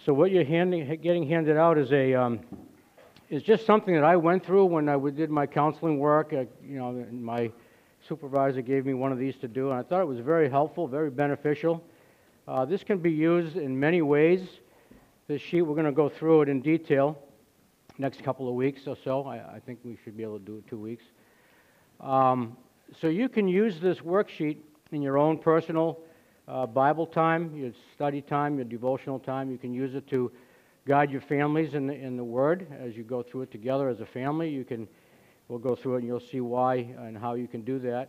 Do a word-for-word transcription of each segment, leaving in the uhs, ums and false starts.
So what you're handing, getting handed out is a um, is just something that I went through when I did my counseling work. Uh, you know, and my supervisor gave me one of these to do, and I thought it was very helpful, very beneficial. Uh, this can be used in many ways. This sheet, we're going to go through it in detail next couple of weeks or so. I, I think we should be able to do it two weeks. Um, so you can use this worksheet in your own personal uh, Bible time, your study time, your devotional time. You can use it to guide your families in the, in the Word as you go through it together as a family. You can, we'll go through it and you'll see why and how you can do that.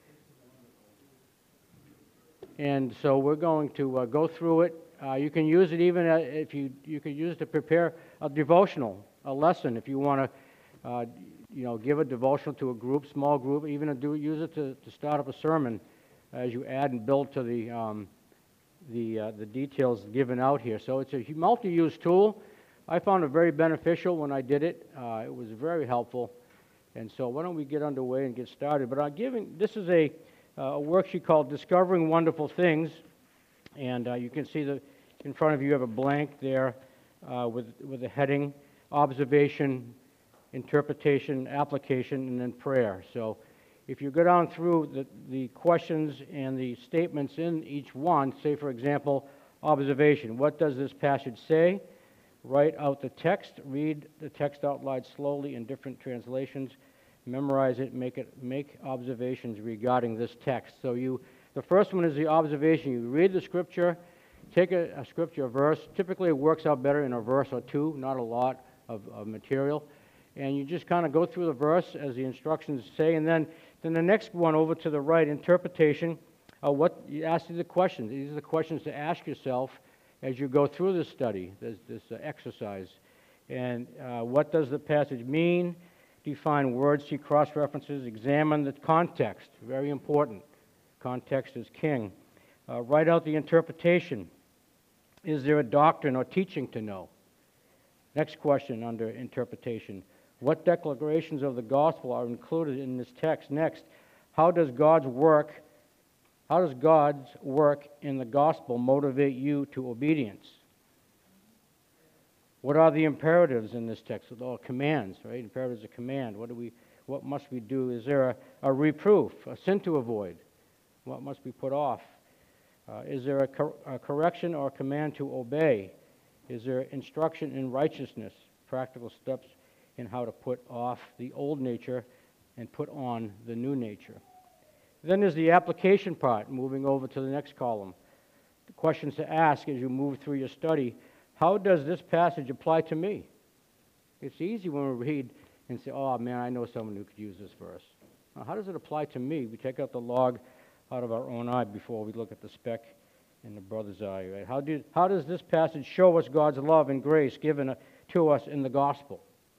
And so we're going to uh, go through it. Uh, you can use it even uh, if you you can use it to prepare a devotional, a lesson. If you want to, uh, you know, give a devotional to a group, small group, even to do use it to, to start up a sermon as you add and build to the um, the uh, the details given out here. So it's a multi-use tool. I found it very beneficial when I did it. Uh, it was very helpful. And so why don't we get underway and get started? But I'm giving this is a Uh, a worksheet called Discovering Wonderful Things, and uh, you can see that in front of you you have a blank there uh, with, with a heading, observation, interpretation, application, and then prayer. So if you go down through the, the questions and the statements in each one, say for example, observation, what does this passage say? Write out the text, read the text out loud slowly in different translations, memorize it, make it, make observations regarding this text. So you, the first one is the observation. You read the scripture, take a, a scripture, a verse. Typically it works out better in a verse or two, not a lot of, of material. And you just kind of go through the verse as the instructions say, and then, then the next one over to the right, interpretation. Uh, what you ask you the questions. These are the questions to ask yourself as you go through this study, this, this uh, exercise. And uh, what does the passage mean? Define words, see cross-references, examine the context, very important. Context is king. Uh, write out the interpretation. Is there a doctrine or teaching to know? Next question under interpretation. What declarations of the gospel are included in this text? Next, how does God's work, how does God's work in the gospel motivate you to obedience? What are the imperatives in this text? All commands, right? Imperatives are command. What do we? What must we do? Is there a, a reproof, a sin to avoid? What must be put off? Uh, is there a, cor a correction or a command to obey? Is there instruction in righteousness? Practical steps in how to put off the old nature and put on the new nature. Then there's the application part, moving over to the next column. The questions to ask as you move through your study. How does this passage apply to me? It's easy when we read and say, oh man, I know someone who could use this verse. Now, how does it apply to me? We take out the log out of our own eye before we look at the speck in the brother's eye. Right? How, do, how does this passage show us God's love and grace given to us in the gospel?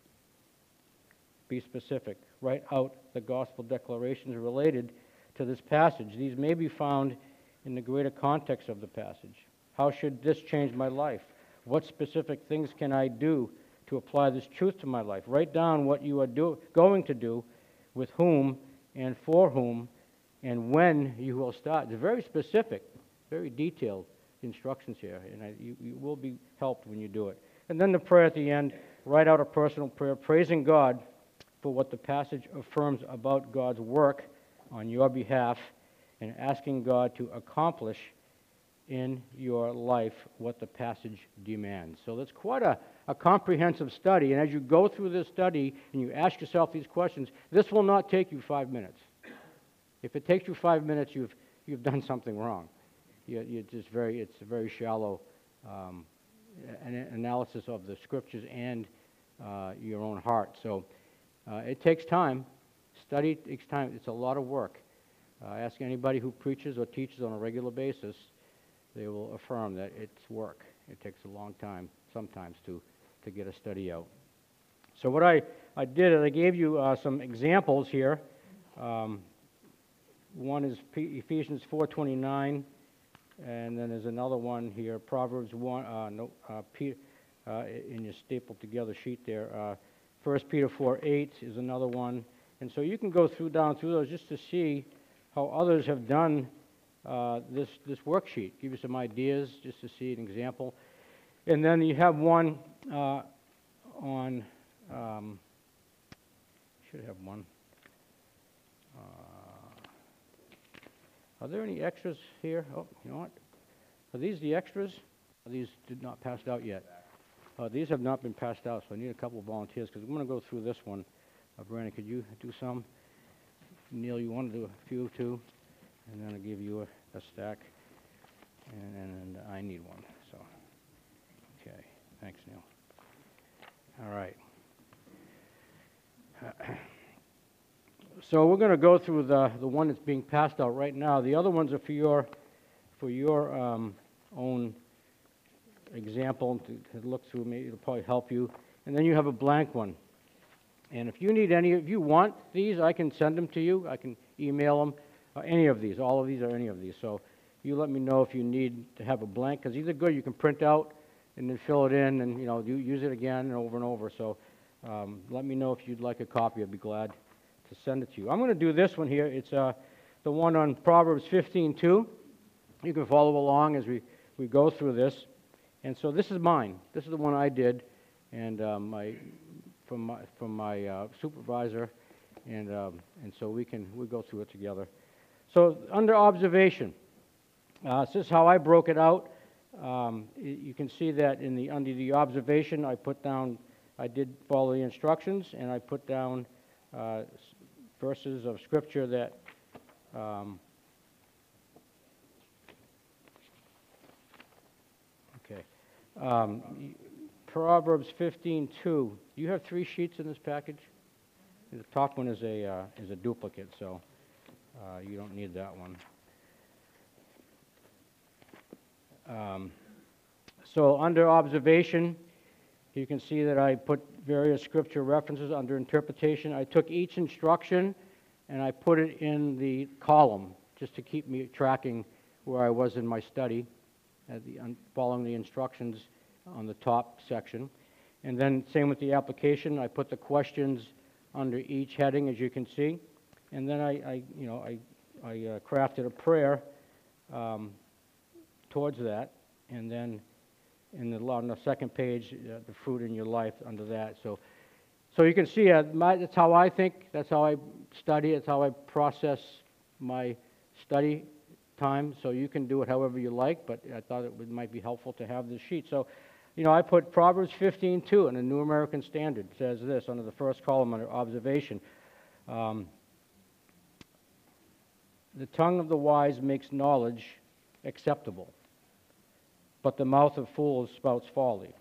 Be specific. Write out the gospel declarations related to this passage. These may be found in the greater context of the passage. How should this change my life? What specific things can I do to apply this truth to my life? Write down what you are do, going to do, with whom and for whom, and when you will start. It's very specific, very detailed instructions here, and I, you, you will be helped when you do it. And then the prayer at the end, write out a personal prayer, praising God for what the passage affirms about God's work on your behalf, and asking God to accomplish in your life what the passage demands. So that's quite a, a comprehensive study, and as you go through this study and you ask yourself these questions, this will not take you five minutes. If it takes you five minutes, you've you've done something wrong. You, you just very it's a very shallow um, an analysis of the scriptures and uh, your own heart. So uh, it takes time. Study takes time. It's a lot of work. Uh, ask anybody who preaches or teaches on a regular basis. They will affirm that it's work. It takes a long time sometimes to, to get a study out. So what I, I did is I gave you uh, some examples here. Um, one is P- Ephesians four twenty-nine, and then there's another one here, Proverbs one, uh, no, uh, P, uh, in your stapled together sheet there. Uh, First Peter four eight is another one. And so you can go through down through those just to see how others have done Uh, this, this worksheet, give you some ideas just to see an example. And then you have one uh, on, um, should have one. Uh, are there any extras here? Oh, you know what? Are these the extras? Are these did not passed out yet? Uh, these have not been passed out, so I need a couple of volunteers because I'm going to go through this one. Uh, Brandon, could you do some? Neil, you want to do a few too? And then I'll give you a, a stack. And, and, and I need one, so. Okay, thanks, Neil. All right. So we're going to go through the, the one that's being passed out right now. The other ones are for your, for your um, own example to, to look through. Maybe it'll probably help you. And then you have a blank one. And if you need any, if you want these, I can send them to you. I can email them. Uh, any of these, all of these, or any of these. So you let me know if you need to have a blank, because these are good. You can print out and then fill it in, and you know, you use it again and over and over. So um, let me know if you'd like a copy. I'd be glad to send it to you. I'm going to do this one here. It's uh, the one on Proverbs fifteen two. You can follow along as we, we go through this. And so this is mine. This is the one I did, and um, my from my from my uh, supervisor, and um, and so we can we go through it together. So under observation, uh, this is how I broke it out. Um, you can see that in the under the observation, I put down, I did follow the instructions, and I put down uh, verses of scripture that um, okay. Um, Proverbs fifteen two. You have three sheets in this package. The top one is a uh, is a duplicate, so uh, you don't need that one. Um, so under observation, you can see that I put various scripture references under interpretation. I took each instruction and I put it in the column just to keep me tracking where I was in my study, at the, um, following the instructions on the top section. And then same with the application. I put the questions under each heading, as you can see. And then I, I you know, I, I uh, crafted a prayer um, towards that, and then in the, on the second page, uh, the fruit in your life under that. So, so you can see uh, my, that's how I think, that's how I study, that's how I process my study time. So you can do it however you like, but I thought it would, might be helpful to have this sheet. So, you know, I put Proverbs fifteen two in the New American Standard. It says this under the first column under observation. Um, the tongue of the wise makes knowledge acceptable, but the mouth of fools spouts folly.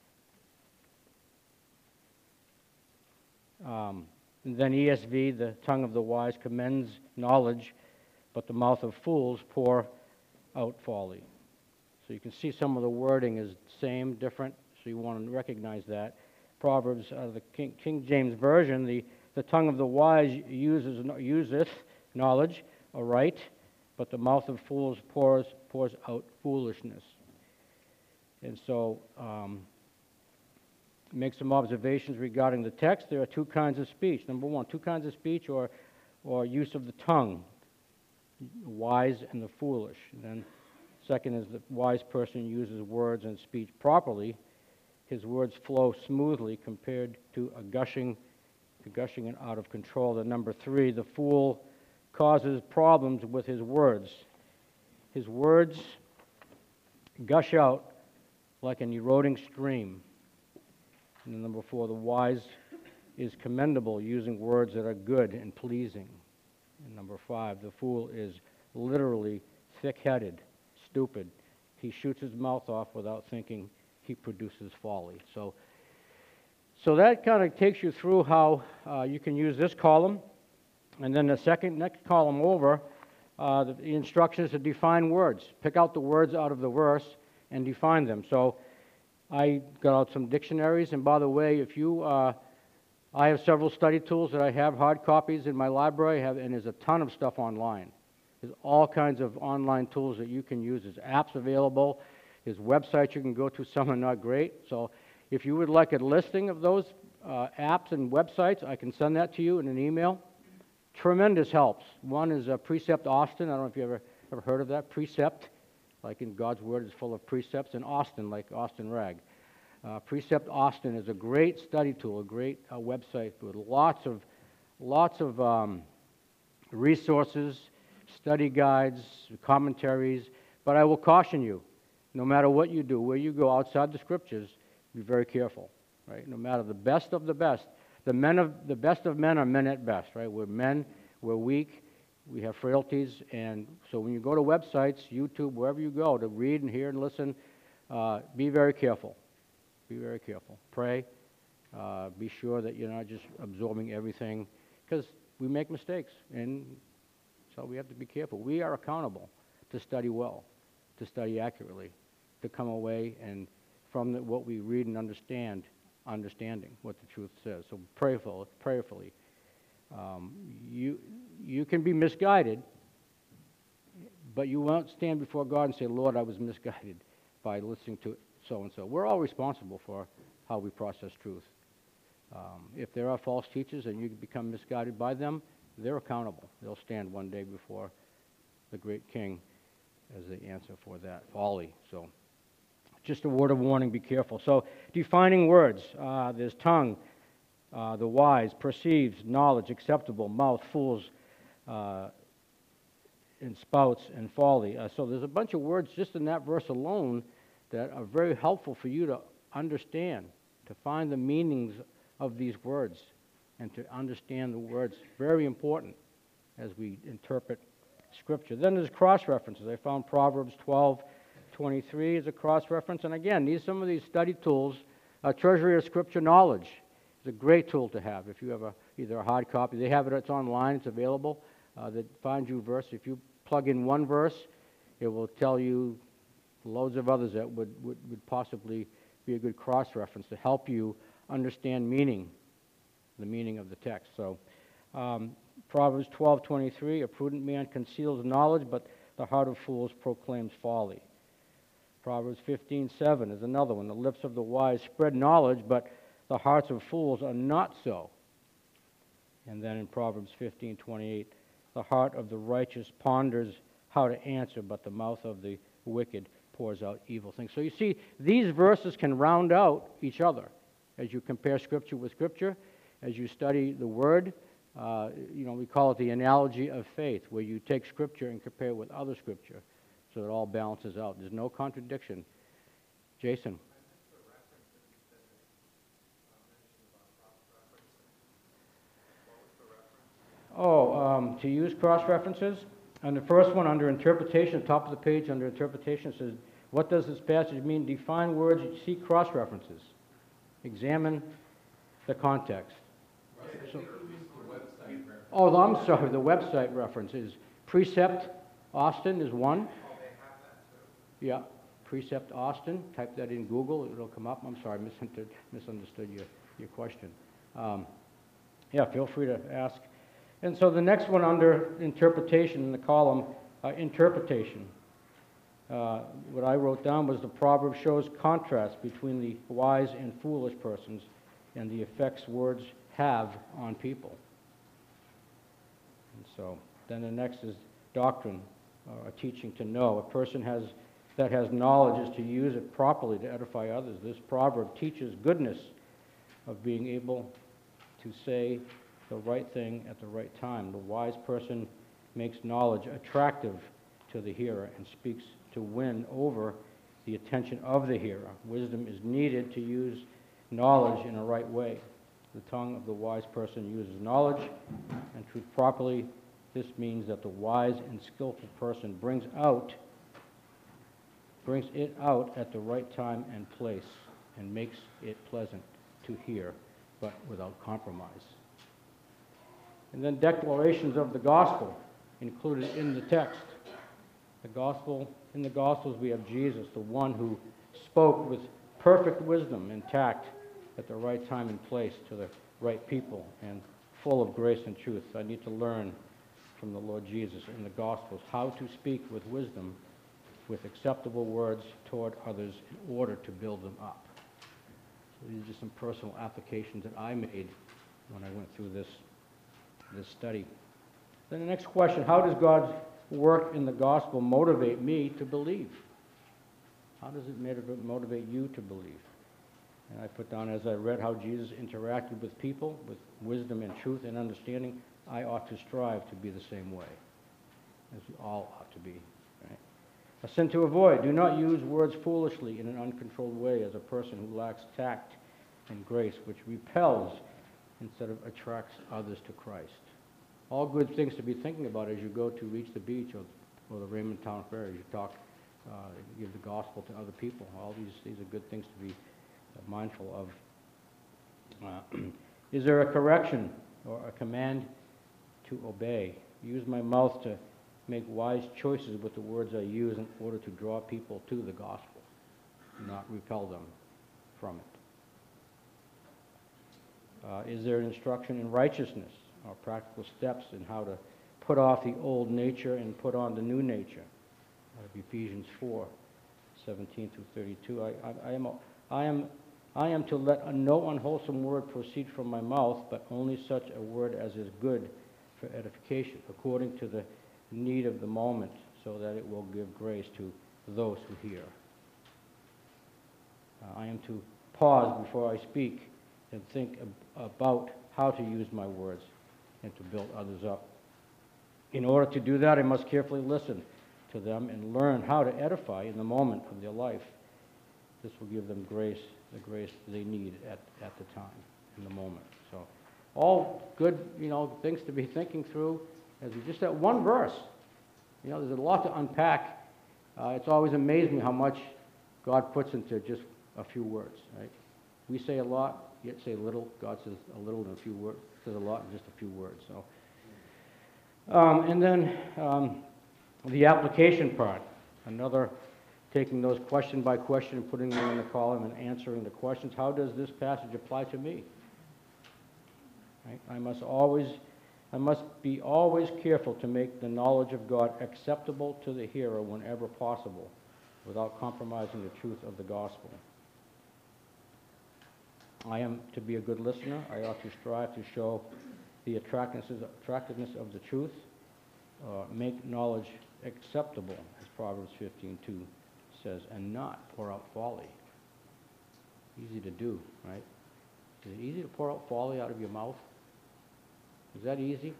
Um, and then E S V, the tongue of the wise commends knowledge, but the mouth of fools pour out folly. So you can see some of the wording is same, different, so you want to recognize that. Proverbs, uh, the King, King James Version, the, the tongue of the wise uses, useth knowledge aright, but the mouth of fools pours, pours out foolishness. And so, um, make some observations regarding the text. There are two kinds of speech. Number one, two kinds of speech or, or use of the tongue, the wise and the foolish. And then second is the wise person uses words and speech properly. His words flow smoothly compared to a gushing, a gushing and out of control. And number three, the fool causes problems with his words. His words gush out like an eroding stream. And then number four, the wise is commendable, using words that are good and pleasing. And number five, the fool is literally thick-headed, stupid. He shoots his mouth off without thinking. He produces folly. So, so that kind of takes you through how uh, you can use this column. And then the second, next column over, uh, the, the instructions to define words. Pick out the words out of the verse and define them. So I got out some dictionaries. And by the way, if you, uh, I have several study tools that I have, hard copies in my library, have, and there's a ton of stuff online. There's all kinds of online tools that you can use. There's apps available. There's websites you can go to. Some are not great. So if you would like a listing of those uh, apps and websites, I can send that to you in an email. Tremendous helps. One is uh, Precept Austin. I don't know if you ever ever heard of that. Precept like in God's Word is full of precepts, and Austin, like Austin Rag. Uh, Precept Austin is a great study tool, a great uh, website with lots of, lots of um, resources, study guides, commentaries. But I will caution you, no matter what you do, where you go outside the Scriptures, be very careful, right? No matter the best of the best, the men of the best of men are men at best, right? We're men, we're weak, we have frailties, and so when you go to websites, YouTube, wherever you go to read and hear and listen, uh, be very careful. Be very careful. Pray. Uh, be sure that you're not just absorbing everything, because we make mistakes, and so we have to be careful. We are accountable to study well, to study accurately, to come away and from the, what we read and understand, understanding what the truth says. So prayerful, prayerfully. Um, you you can be misguided, but you won't stand before God and say, Lord, I was misguided by listening to so-and-so. We're all responsible for how we process truth. Um, if there are false teachers and you become misguided by them, they're accountable. They'll stand one day before the great King as the answer for that folly. So just a word of warning, be careful. So defining words, uh, there's tongue, uh, the wise, perceives, knowledge, acceptable, mouth, fools, uh, and spouts, and folly. Uh, so there's a bunch of words just in that verse alone that are very helpful for you to understand, to find the meanings of these words, and to understand the words. Very important as we interpret Scripture. Then there's cross-references. I found Proverbs twelve twenty-three is a cross-reference. And again, these some of these study tools, uh, Treasury of Scripture Knowledge is a great tool to have. If you have a, either a hard copy, they have it, it's online, it's available, uh, that finds you verse. If you plug in one verse, it will tell you loads of others that would, would, would possibly be a good cross-reference to help you understand meaning, the meaning of the text. So um, Proverbs twelve twenty-three, a prudent man conceals knowledge, but the heart of fools proclaims folly. Proverbs fifteen seven is another one. The lips of the wise spread knowledge, but the hearts of fools are not so. And then in Proverbs fifteen twenty-eight, the heart of the righteous ponders how to answer, but the mouth of the wicked pours out evil things. So you see, these verses can round out each other as you compare Scripture with Scripture, as you study the Word. Uh, you know, we call it the analogy of faith, where you take Scripture and compare it with other Scripture, so it all balances out. There's no contradiction. Jason? Oh, um, to use cross-references? On the first one, under interpretation, top of the page, under interpretation, it says, what does this passage mean? Define words, seek cross-references. Examine the context. So, oh, I'm sorry, the website reference is Precept Austin is one. Yeah, Precept Austin. Type that in Google, it'll come up. I'm sorry, misunderstood, misunderstood your, your question. Um, yeah, feel free to ask. And so the next one under interpretation in the column, uh, interpretation. Uh, what I wrote down was the proverb shows contrast between the wise and foolish persons and the effects words have on people. And so then the next is doctrine, or a teaching to know. A person has that has knowledge is to use it properly to edify others. This proverb teaches goodness of being able to say the right thing at the right time. The wise person makes knowledge attractive to the hearer and speaks to win over the attention of the hearer. Wisdom is needed to use knowledge in a right way. The tongue of the wise person uses knowledge and truth properly. This means that the wise and skillful person brings out, brings it out at the right time and place and makes it pleasant to hear, but without compromise. And then declarations of the gospel included in the text. The gospel, in the Gospels we have Jesus, the one who spoke with perfect wisdom and tact at the right time and place to the right people and full of grace and truth. I need to learn from the Lord Jesus in the Gospels how to speak with wisdom, with acceptable words toward others in order to build them up. So these are some personal applications that I made when I went through this, this study. Then the next question, how does God's work in the gospel motivate me to believe? How does it motivate, motivate you to believe? And I put down, as I read how Jesus interacted with people with wisdom and truth and understanding, I ought to strive to be the same way, as we all ought to be. Right? A sin to avoid. Do not use words foolishly in an uncontrolled way as a person who lacks tact and grace, which repels instead of attracts others to Christ. All good things to be thinking about as you go to reach the beach or, or the Raymond Town Fair, as you talk, uh, give the gospel to other people. All these, these are good things to be uh, mindful of. Uh, is there a correction or a command to obey? Use my mouth to make wise choices with the words I use in order to draw people to the gospel, not repel them from it. Uh, is there an instruction in righteousness or practical steps in how to put off the old nature and put on the new nature? Out of Ephesians four, seventeen through thirty-two. I, I, I, am, I, am, I am to let no unwholesome word proceed from my mouth, but only such a word as is good for edification, according to the need of the moment, so that it will give grace to those who hear. Uh, I am to pause before I speak and think ab- about how to use my words and to build others up. In order to do that, I must carefully listen to them and learn how to edify in the moment of their life. This will give them grace, the grace they need at, at the time, in the moment. So, all good, you know, things to be thinking through as we just that one verse. You know, there's a lot to unpack. Uh, it's always amazed me how much God puts into just a few words, right? We say a lot, yet say little. God says a little in a few words, says a lot in just a few words. So, um, and then um, the application part, another taking those question by question and putting them in the column and answering the questions. How does this passage apply to me? Right? I must always, I must be always careful to make the knowledge of God acceptable to the hearer whenever possible, without compromising the truth of the gospel. I am to be a good listener. I ought to strive to show the attractiveness of the truth, uh, make knowledge acceptable, as Proverbs fifteen two says, and not pour out folly. Easy to do, right? Is it easy to pour out folly out of your mouth? Is that easy?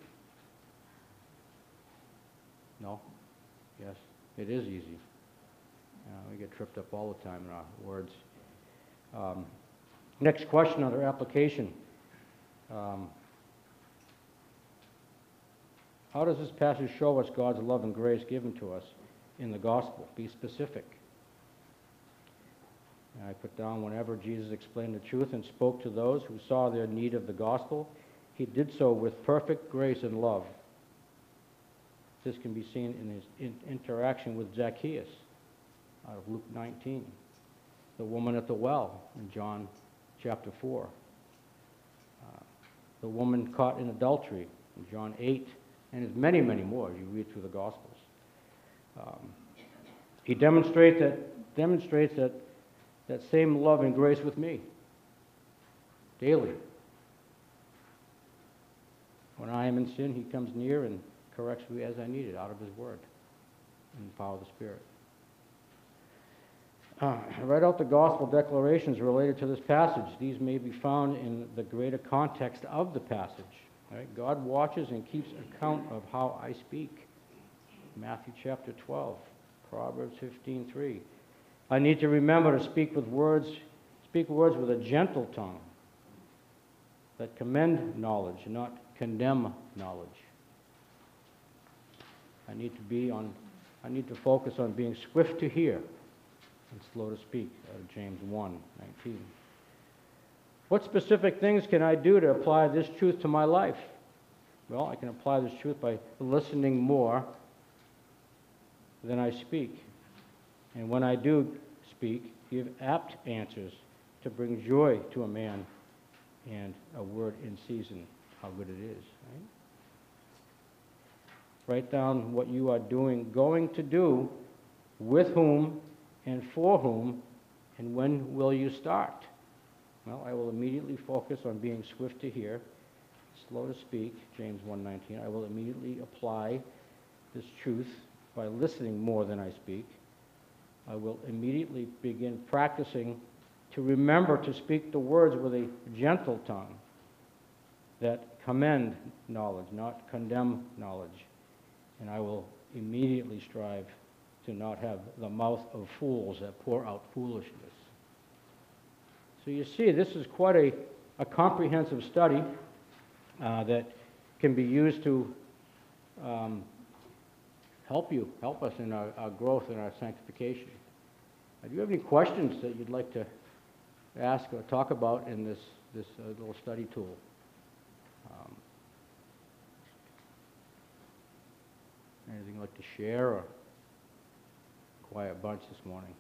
No? Yes, it is easy. Uh, we get tripped up all the time in our words. Um, next question under application. Um, how does this passage show us God's love and grace given to us in the gospel? Be specific. And I put down, whenever Jesus explained the truth and spoke to those who saw their need of the gospel, he did so with perfect grace and love. This can be seen in his in interaction with Zacchaeus out of Luke nineteen, the woman at the well in John chapter four, uh, the woman caught in adultery in John eight, and there's many, many more as you read through the Gospels. Um, he demonstrates that, demonstrates that, that same love and grace with me daily. When I am in sin, he comes near and corrects me as I need it out of his word in the power of the Spirit. Uh, I write out the gospel declarations related to this passage. These may be found in the greater context of the passage. Right? God watches and keeps account of how I speak. Matthew chapter twelve, Proverbs fifteen three. I need to remember to speak with words, speak words with a gentle tongue that commend knowledge, not condemn knowledge. I need to be on, I need to focus on being swift to hear and slow to speak, out of James one nineteen. What specific things can I do to apply this truth to my life? Well, I can apply this truth by listening more than I speak. And when I do speak, give apt answers to bring joy to a man and a word in season, how good it is, right? Write down what you are doing, going to do, with whom and for whom, and when will you start? Well, I will immediately focus on being swift to hear, slow to speak, James one nineteen. I will immediately apply this truth by listening more than I speak. I will immediately begin practicing to remember to speak the words with a gentle tongue that commend knowledge, not condemn knowledge. And I will immediately strive to not have the mouth of fools that pour out foolishness. So you see, this is quite a, a comprehensive study uh, that can be used to um, help you, help us in our, our growth and our sanctification. Uh, do you have any questions that you'd like to ask or talk about in this, this uh, little study tool? Um, anything you'd like to share, or quiet bunch this morning?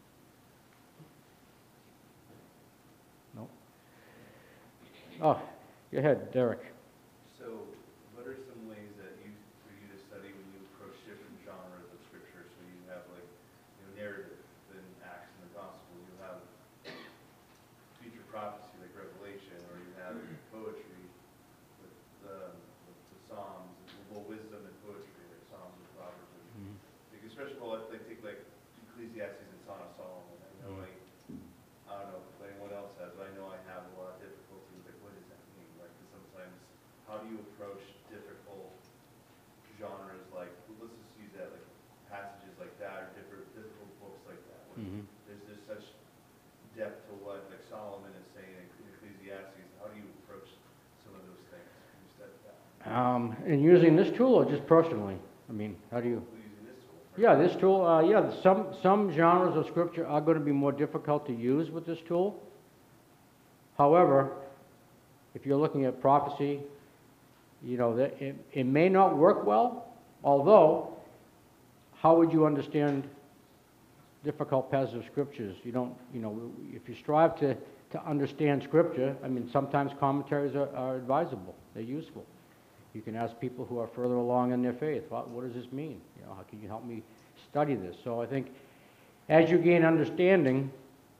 No? Oh, go ahead, Derek. So, what are some ways that you, for you to study when you approach different genres of scripture? So you have like, you know, narrative in Acts and the Gospel. You have future prophecy like Revelation, or you have poetry with the, with the Psalms, well, wisdom and poetry, like Psalms and Proverbs. And, Mm-hmm. like, especially, well, I like, take like Ecclesiastes and Song of Solomon. I know, Mm-hmm. like, I don't know if anyone else has, but I know I have a lot of difficulty with, like, what does that mean? Like, 'cause sometimes, how do you approach difficult genres, like, well, let's just use that, like, passages like that, or different, difficult books like that, when Mm-hmm. there's just such depth to what, like, Solomon is saying in Ecclesiastes. How do you approach some of those things? Can you step back? Um, and using this tool, or just personally? I mean, how do you? Using this tool. Yeah, this tool, uh, yeah, some, some genres of scripture are going to be more difficult to use with this tool. However, if you're looking at prophecy, you know, that it, it may not work well, although, how would you understand difficult passages of scriptures? You don't, you know, if you strive to, to understand scripture, I mean, sometimes commentaries are, are advisable, they're useful. You can ask people who are further along in their faith, what, what does this mean? You know, how can you help me study this? So I think as you gain understanding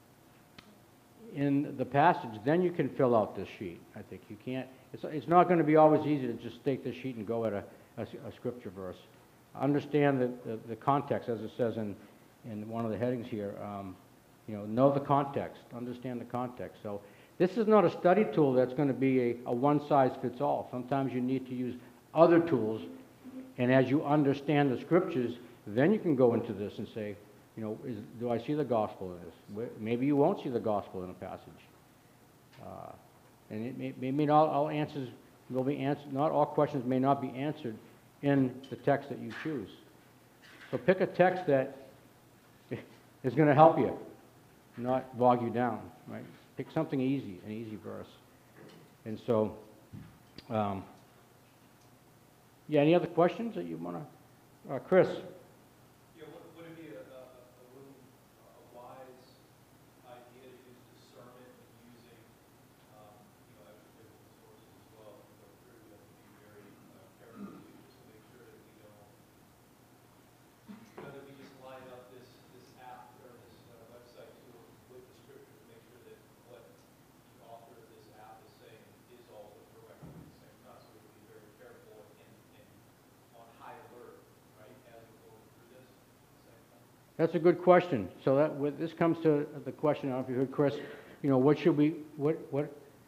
in the passage, then you can fill out this sheet. I think you can't, it's, it's not going to be always easy to just take this sheet and go at a, a, a scripture verse. Understand the, the, the context, as it says in, in one of the headings here. Um, you know, know the context, understand the context. So this is not a study tool that's going to be a, a one-size-fits-all. Sometimes you need to use other tools, and as you understand the scriptures, then you can go into this and say, you know, is, do I see the gospel in this? Maybe you won't see the gospel in a passage. Uh, and it may, maybe not all answers will be answered, not all questions may not be answered in the text that you choose. So pick a text that is going to help you, not bog you down, right? Pick something easy, an easy verse. And so, um, yeah, any other questions that you want to, uh, Chris? Yeah, would, would it be a, a, a little uh, wise idea to use discernment in using, um, you know, extra biblical sources as well to go through? We have to be very uh, careful to just to make sure that we don't, you know, that we just line up this, this app or this uh, website tool with the scripture to make sure that what the author of this app is saying is also correct at the same time. So we have to be very careful and, and on high alert, right, as we're going through this at the same time. That's a good question. So that with, this comes to the question. I don't know if you heard Chris. You know, what should we what what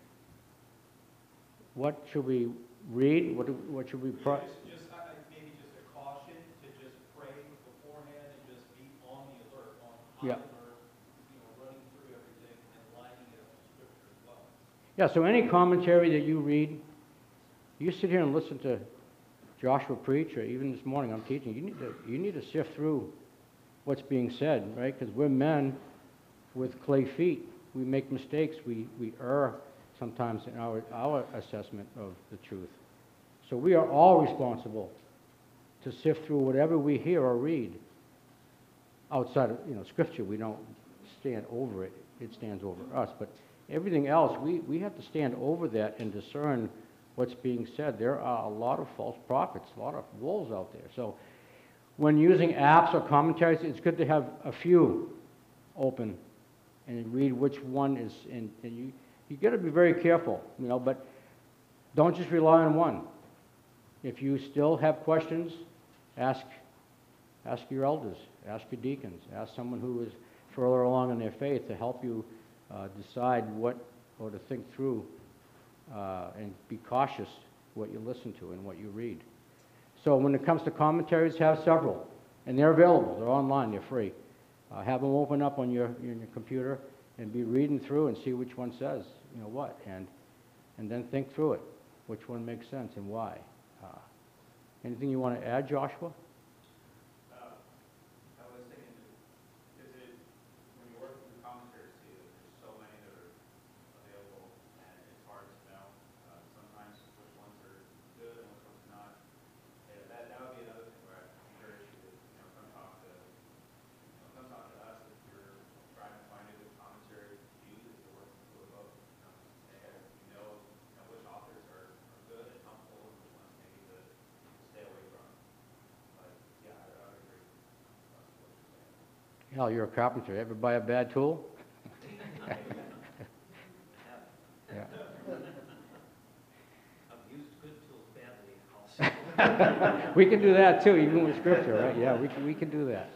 what should we read? What do, what should we? Pro- Just, just I, I- maybe just a caution to just pray beforehand and just be on the alert, on high Yeah. alert, you know, running through everything and lining it up with scripture as well. Yeah. So any commentary that you read, you sit here and listen to Joshua preach, or even this morning I'm teaching. You need to you need to sift through what's being said, right? Because we're men with clay feet. We make mistakes. We we err sometimes in our our assessment of the truth. So we are all responsible to sift through whatever we hear or read. Outside of, you know, Scripture, we don't stand over it. It stands over us. But everything else, we, we have to stand over that and discern what's being said. There are a lot of false prophets, a lot of wolves out there. So when using apps or commentaries, it's good to have a few open and read which one is, and, and you, you got to be very careful, you know, but don't just rely on one. If you still have questions, ask, ask your elders, ask your deacons, ask someone who is further along in their faith to help you uh, decide what, or to think through uh, and be cautious what you listen to and what you read. So when it comes to commentaries, have several, and they're available. They're online. They're free. Uh, have them open up on your on your computer and be reading through and see which one says, you know what, and and then think through it, which one makes sense and why. Uh, anything you want to add, Joshua? Uh, I was thinking, is it, when you work through commentaries, see that there's so many that are available, and it's hard to know, uh, sometimes which ones are good and which ones are not. Yeah, that, that would be another thing where I encourage you to, you know, come talk to, you know, come talk to us if you're trying to find a good commentary to use as you're working through a book. Um, and you know, you know which authors are, are good and helpful and which ones maybe to, to stay away from. But yeah, I, I would agree. That's what you're saying. Hell, you're a carpenter. Ever buy a bad tool? Yeah. I've used good tools badly also. We can do that too, even with scripture, right? Yeah, we can, we can do that.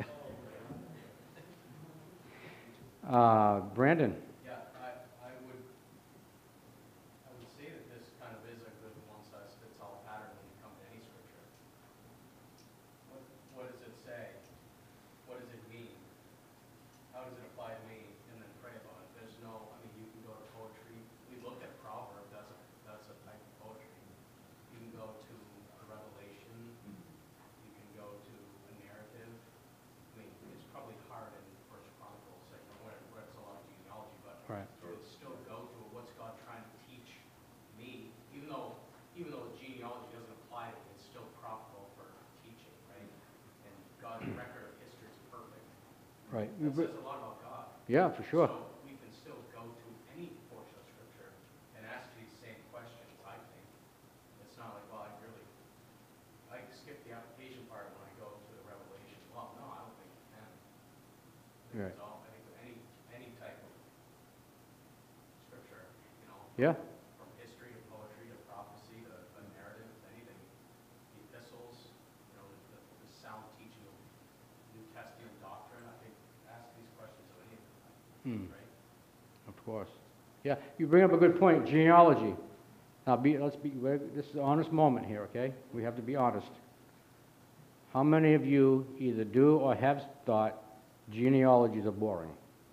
Uh, Brandon? Yeah, I, I would, I would say that this kind of is a good one-size-fits-all pattern when you come to any scripture. What, what does it say? What does it mean? How does it apply to me? And then pray about it. There's no, I mean, you can go to poetry. We look at proverb, that's a, that's a type of poetry. You can go to a revelation. You can go to a narrative. I mean, it's probably hard in First Chronicles, like, where, where it's a lot of genealogy, but Right. you would still go to what's God trying to teach me, even though, even though the genealogy doesn't apply to me, it's still profitable for teaching, right? And God's record of history is perfect. Right. That says a lot about God. Yeah, for sure. So we can still go to any portion of Scripture and ask these same questions, I think. It's not like, well, I really, I skip the application part when I go to the Revelation. Well, no, I don't think you can. I think Right. it's all, I think any, any type of Scripture, you know, Yeah, from history to poetry to prophecy to a narrative, anything. The epistles, you know, the, the sound teaching of New Testament doctrine, I think, ask these questions of any of them, Hmm. right? of course. Yeah, you bring up a good point, genealogy. Now, be, let's be, we're- this is an honest moment here, okay? We have to be honest. How many of you either do or have thought genealogies are boring?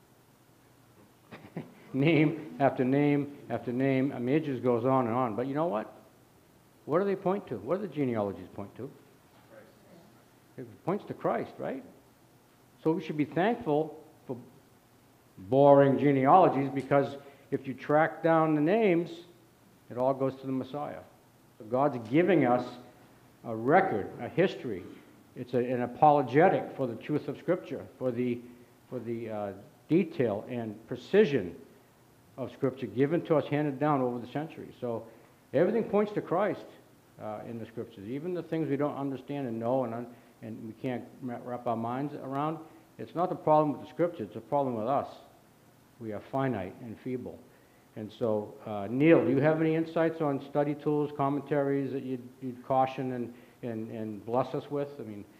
Name after name after name, I mean, it just goes on and on. But you know what? What do they point to? What do the genealogies point to? It points to Christ, right? So we should be thankful for boring genealogies, because if you track down the names, it all goes to the Messiah. So God's giving us a record, a history. It's a, an apologetic for the truth of Scripture, for the, for the uh, detail and precision of Scripture given to us, handed down over the centuries. So everything points to Christ uh, in the Scriptures. Even the things we don't understand and know and, un and we can't wrap our minds around, it's not the problem with the Scripture, it's a problem with us. We are finite and feeble. And so, uh, Neil, do you have any insights on study tools, commentaries that you'd, you'd caution and, and, and bless us with? I mean,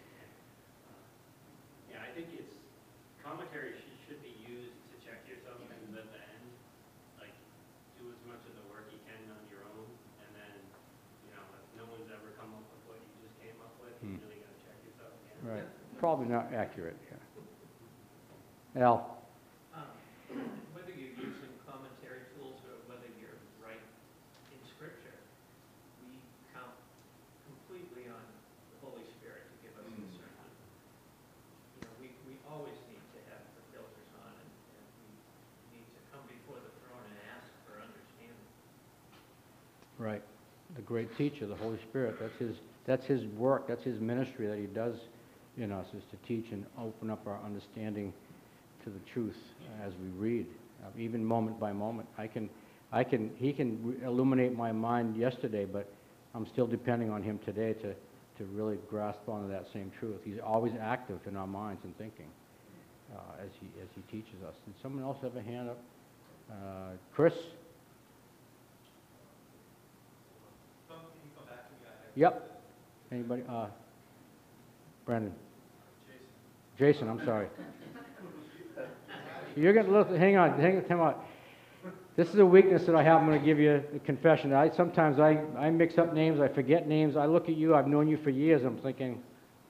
Yeah, I think it's, commentary should, should be used to check yourself, and at the end, like, do as much of the work you can on your own, and then, you know, if no one's ever come up with what you just came up with, you Hmm. really gotta check yourself again. right, probably not accurate, yeah. Al? Um, Whether you're using commentary tools or whether you're right in Scripture, we count completely on the Holy Spirit to give us discernment. You know, we, we always need to have the filters on, and, and we need to come before the throne and ask for understanding. Right. The great teacher, the Holy Spirit, that's his, that's his work, that's his ministry that he does in us, is to teach and open up our understanding to the truth as we read, uh, even moment by moment. I can, I can, he can re- illuminate my mind yesterday, but I'm still depending on him today to, to really grasp onto that same truth. He's always active in our minds and thinking uh, as he, as he teaches us. Did someone else have a hand up? Uh, Chris? Come, can you come back to me? I- I- Yep. Anybody? Uh, Brandon? Jason, Jason, I'm sorry. You're gonna, look, hang on, hang on, time out. This is a weakness that I have. I'm going to give you a confession. I sometimes I, I mix up names. I forget names. I look at you. I've known you for years. I'm thinking,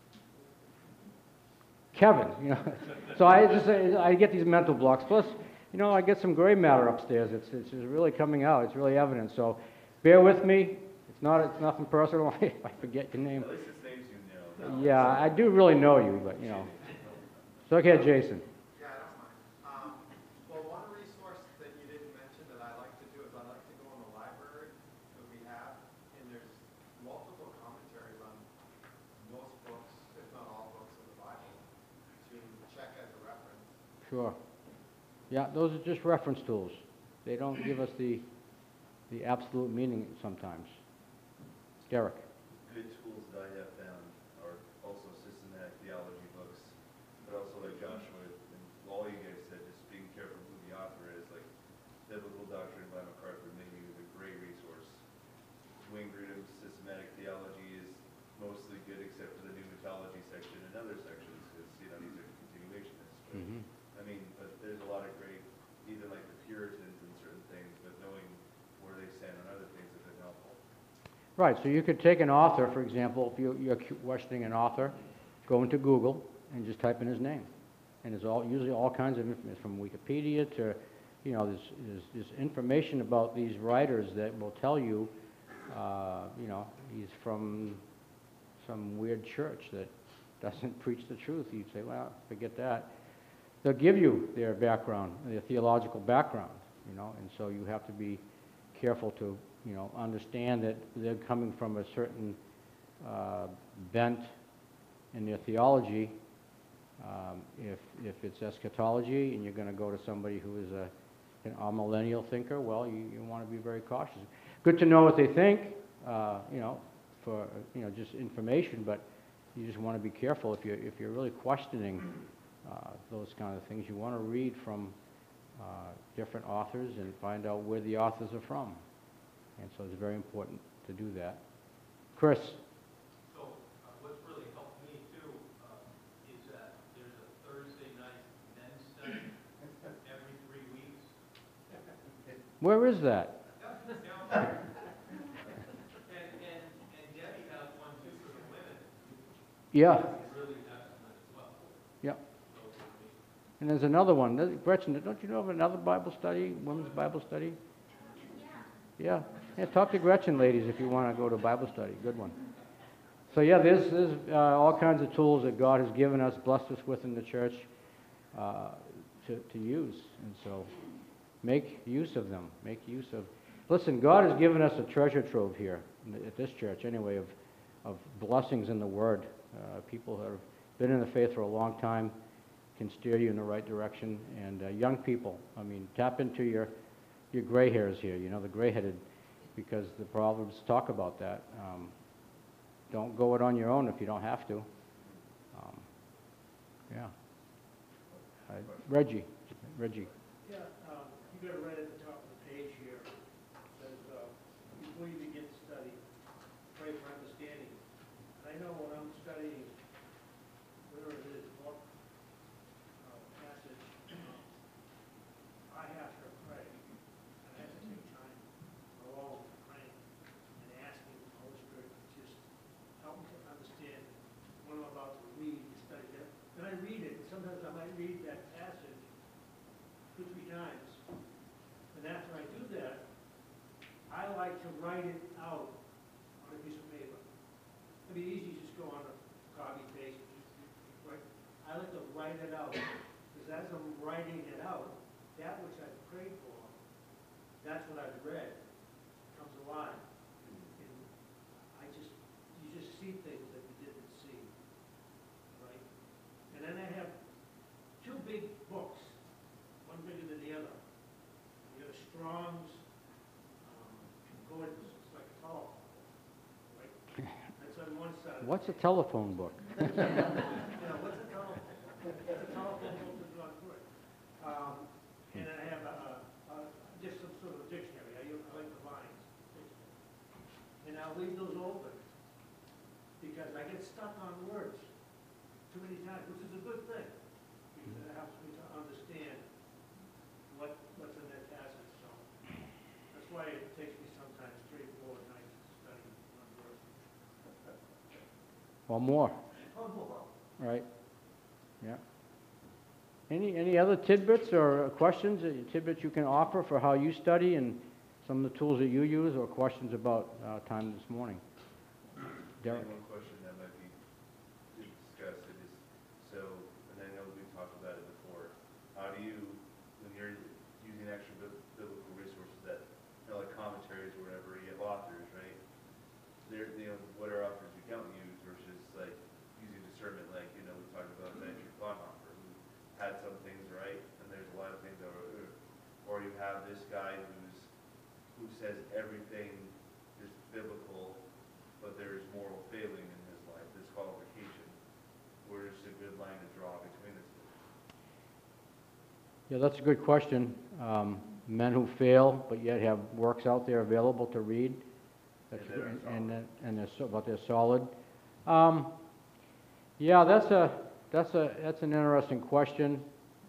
Kevin. You know. So I just I get these mental blocks. Plus, you know, I get some gray matter upstairs. It's it's really coming out. It's really evident. So bear with me. It's not it's nothing personal. If I forget your name. At least it's names you know. Yeah, I do really know you, but you know. So okay, Jason. Yeah, I don't mind. Um, well, one resource that you didn't mention that I like to do is I like to go in the library that we have, and there's multiple commentaries on most books, if not all books of the Bible, to check as a reference. Sure. Yeah, those are just reference tools. They don't give us the the absolute meaning sometimes. Derek. Good tools that I have found are also systematic theology books, but also like Joshua and all you guys said, just being careful who the author is. Like Biblical Doctrine by MacArthur maybe is a great resource. Wayne Grudem's Systematic Theology is mostly good except for the pneumatology section and other sections, because you know these are continuationists. But, Mm-hmm. I mean, but there's a lot of great, even like the Puritans and certain things, but knowing where they stand on other things has been helpful. Right, so you could take an author, for example, if you, you're cu- questioning an author, go into Google and just type in his name. And there's all, usually all kinds of information, from Wikipedia to, you know, there's, there's, there's information about these writers that will tell you, uh, you know, he's from some weird church that doesn't preach the truth. You'd say, well, forget that. They'll give you their background, their theological background, you know, and so you have to be careful to, you know, understand that they're coming from a certain uh, bent in their theology. Um, if, if it's eschatology and you're going to go to somebody who is a, an amillennial thinker, well, you, you want to be very cautious. Good to know what they think, uh, you know, for, you know, just information, but you just want to be careful if you're, if you're really questioning uh, those kind of things. You want to read from uh, different authors and find out where the authors are from. And so it's very important to do that. Chris? So uh, what's really helped me too uh, is that there's a Thursday night men's study every three weeks. Where is that? And, and, and Debbie has one too for the women. Yeah. It's really excellent as well. Yeah. So, I mean, And there's another one. There's- Gretchen, don't you know of another Bible study, women's Bible study? Yeah. Yeah, talk to Gretchen, ladies, if you want to go to Bible study. Good one. So yeah, there's, there's uh, all kinds of tools that God has given us, blessed us with in the church uh, to, to use. And so make use of them. Make use of... Listen, God has given us a treasure trove here, in the- at this church anyway, of, of blessings in the Word. Uh, people who have been in the faith for a long time can steer you in the right direction. And uh, young people, I mean, tap into your, your gray hairs here, you know, the gray-headed, because the Proverbs talk about that. Um, don't go it on your own if you don't have to. Um, yeah. Uh, Reggie, Reggie. Yeah, um, you got it right at the top of the page here. It says, uh, before you begin to study, pray for understanding. And I know when I'm studying, whatever it is, book, uh, passage, I have to pray. I have to take time alone praying and asking the Holy Spirit to just help me to understand what I'm about to read and study. Then then I read it, and sometimes I might read that passage two, three times. And after I do that, I like to write it out on a piece of paper. It'd be easy to just go on a copy paste, right? I like to write it out, because as I'm writing it out, that which I've prayed for, that's what I've read, comes alive. And I just, you just see things that you didn't see, right? And then I have two big books, one bigger than the other. You have Strong's um, Concordance, it's like a telephone book, right? That's on one side. What's a telephone book? Yeah, what's a telephone? It's a telephone book that's on foot. Um, and then I have a, a, just some sort of dictionary. I, use- I like the lines. And I'll leave those open because I get stuck on words. too many times, which is a good thing, because it helps me to understand what, what's in that passage, so. That's why it takes me sometimes three, four nights to study one verse. Or more, Oh, more. right? Yeah. Any, any other tidbits or questions, uh, tidbits you can offer for how you study and some of the tools that you use, or questions about uh, time this morning? Derek? One question that might be discussed is, so, and I know we talked about it before, how do you, when you're using extra bib- biblical resources that, you know, like commentaries or whatever, you have authors, right? They're, you know, what are authors you don't use versus like using discernment, like, you know, we talked about Andrew Bonhoeffer, who had some things right, and there's a lot of things that are, or you have this guy who's, who says everything is biblical, but there's moral failing in his life, disqualification. Where's a good line to draw between the two? Yeah, that's a good question. Um, men who fail, but yet have works out there available to read. That's And they're good, solid. and, and, and they're so, but they're solid. Um, yeah, that's a, that's a, that's an interesting question.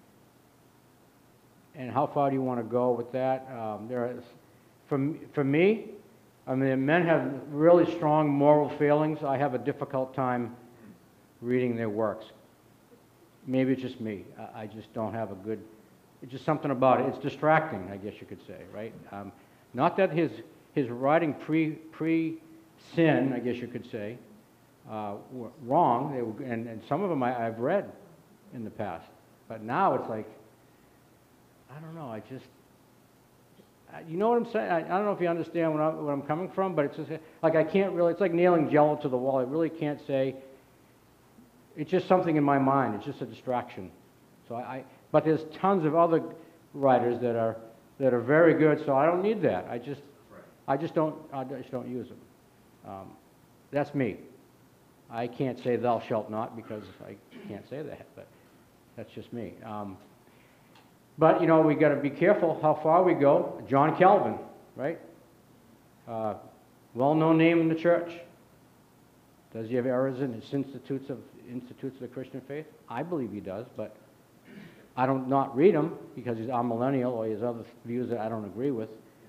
And how far do you want to go with that? Um, there is, for, m- for me, I mean, men have really strong moral failings. I have a difficult time reading their works. Maybe it's just me. I, I just don't have a good, it's just something about it. It's distracting, I guess you could say, right? Um, not that his, his writing pre, pre-sin, I guess you could say, uh, were wrong, they were, and, and some of them I, I've read in the past. But now it's like, I don't know, I just, I- you know what I'm saying? I, I don't know if you understand where I'm, where I'm coming from, but it's just, like I can't really, it's like nailing jello to the wall. I really can't say, it's just something in my mind. It's just a distraction. So I, I but there's tons of other writers that are, that are very good, so I don't need that. I just, Right. I just don't, I just don't use them. Um, that's me. I can't say thou shalt not because I can't say that, but that's just me. Um, but, you know, we got to be careful how far we go. John Calvin, right? Uh, well-known name in the church. Does he have errors in his institutes of, institutes of the Christian faith? I believe he does, but I don't not read him because he's amillennial or he has other views that I don't agree with.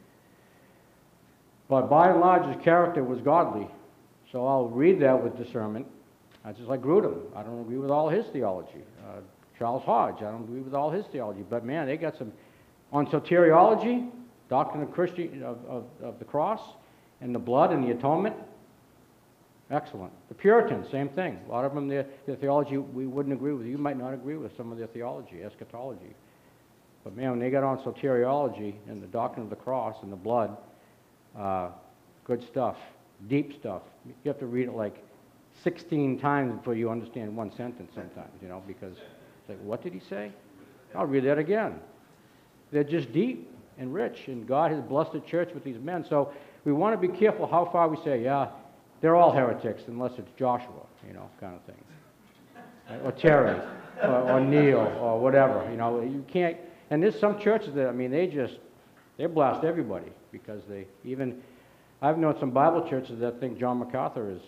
But by and large, his character was godly. So I'll read that with discernment. I just like Grudem. I don't agree with all his theology. Uh, Charles Hodge, I don't agree with all his theology. But man, they got some, on soteriology, doctrine of Christian, of, of, of the cross, and the blood and the atonement, excellent. The Puritans, same thing. A lot of them, their, their theology, we wouldn't agree with. You might not agree with some of their theology, eschatology. But man, when they got on soteriology and the doctrine of the cross and the blood, uh, good stuff, deep stuff. You have to read it like sixteen times before you understand one sentence sometimes, you know, because it's like, what did he say? I'll read that again. They're just deep and rich, and God has blessed the church with these men. So we want to be careful how far we say, yeah, they're all heretics unless it's Joshua, you know, kind of thing. Right? Or Terry, or, or Neil, or whatever, you know, you can't, and there's some churches that, I mean, they just, they blast everybody because they even, I've known some Bible churches that think John MacArthur is,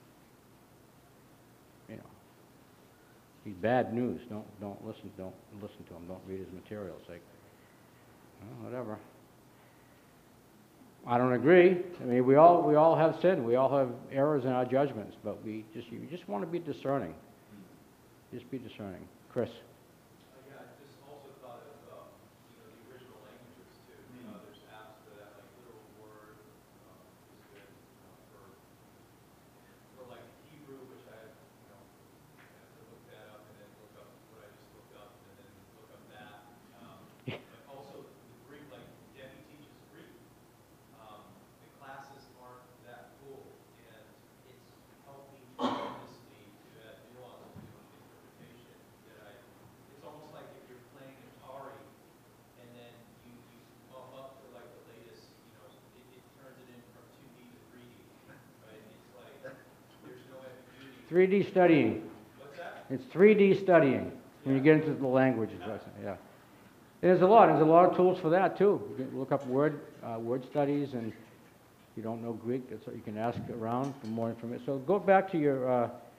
you know, he's bad news. Don't, don't listen, don't listen to him. Don't read his materials. Like, well, whatever. I don't agree. I mean, we all, we all have sin. We all have errors in our judgments, but we just, you just want to be discerning. Just be discerning. Chris. Uh, yeah, I just also thought of, uh, you know, the original languages too. Uh, there's apps that have like literal word, um, is good, uh, for, for like Hebrew, which I, you know, I have to look that up and then look up what I just looked up and then look up that. Um, but also the Greek, like Debbie teaches Greek. Um, the classes aren't that full and it's helped me tremendously to add nuance to interpretation that I, it's almost like if you're playing Atari and then you, you bump up to like the latest, you know, it, it turns it in from two D to three D, right? It's like, there's no ambiguity. three D studying. What's that? It's three D studying when you get into the languages. Yeah. There's a lot. There's a lot of tools for that too. You can look up word uh, word studies, and if you don't know Greek, that's what you can ask around for more information. So go back to your uh,